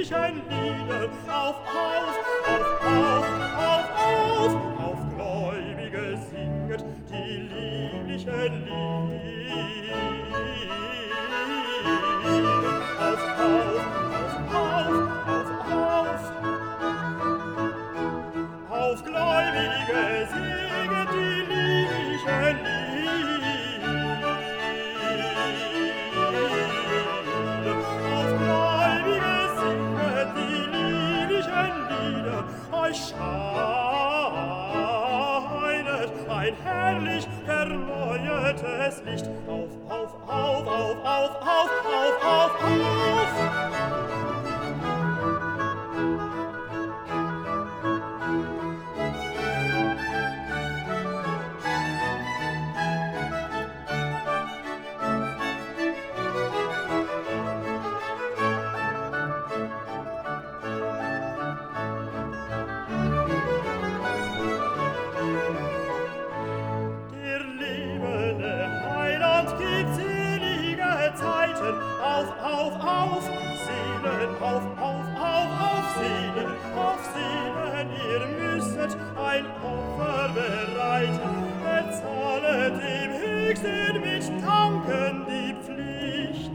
lieblichen Lieder, auf, auf, auf, auf, auf, auf, Gläubige singet die lieblichen Lieder, auf, auf, Gläubige singet die lieblichen Lieder, auf Gläubige singet die lieblichen Lieder, euch scheinet ein herrlich erneuertes Licht, auf, auf, auf, auf, auf, auf, auf, auf, auf. Auf, auf, auf, Seelen, auf, auf, auf, auf, Seelen, auf, Seelen, ihr müsstet ein Opfer bereiten, bezahlet dem Höchsten mit Danken die Pflicht.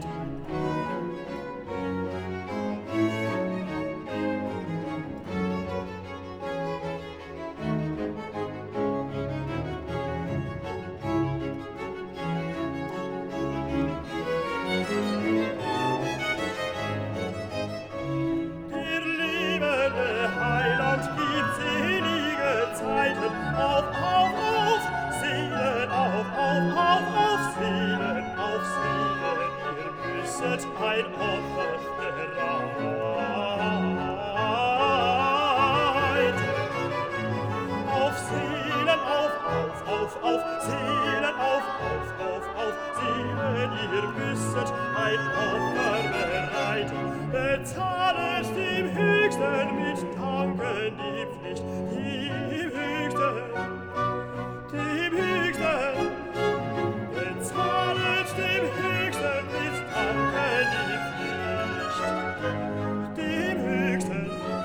Auf, auf, auf, Seelen, auf, auf, auf, auf, Seelen, auf, Seelen, ihr müsset ein Opfer bereiten. Auf, Seelen, auf, auf, auf, auf, Seelen, auf, auf, auf, auf, Seelen, ihr müsset ein Opfer bereiten. Bezahlet dem Höchsten mit Danken die Pflicht, dem Höchsten, bezahlet dem Höchsten mit Danken die Pflicht, dem Höchsten,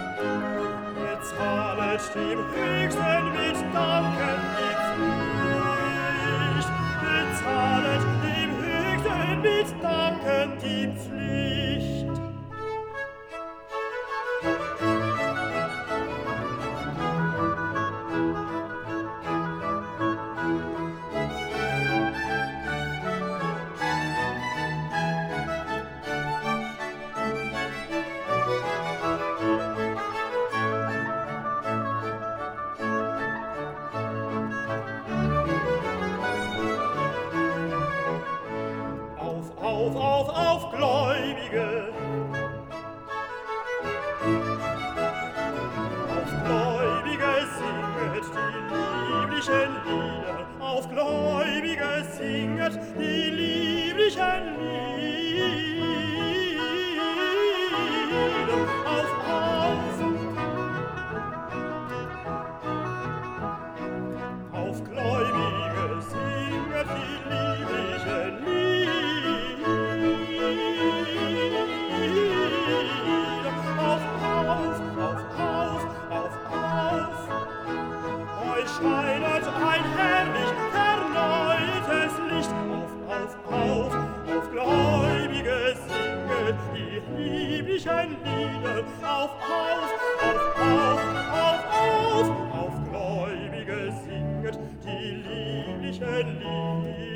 bezahlet dem Höchsten mit Danken die Pflicht, bezahlet dem Höchsten mit Danken die Pflicht. Auf, auf, auf, Gläubige! Auf Gläubige singet die lieblichen Lieder, auf Gläubige singet die lieblichen Lieder, auf, auf Gläubige singet die lieblichen Lieder, scheinet ein herrlich erneutes Licht, auf, auf, auf, auf Gläubige singet die lieblichen Lieder, auf, auf, auf, auf, auf, auf, auf Gläubige singet die lieblichen Lieder.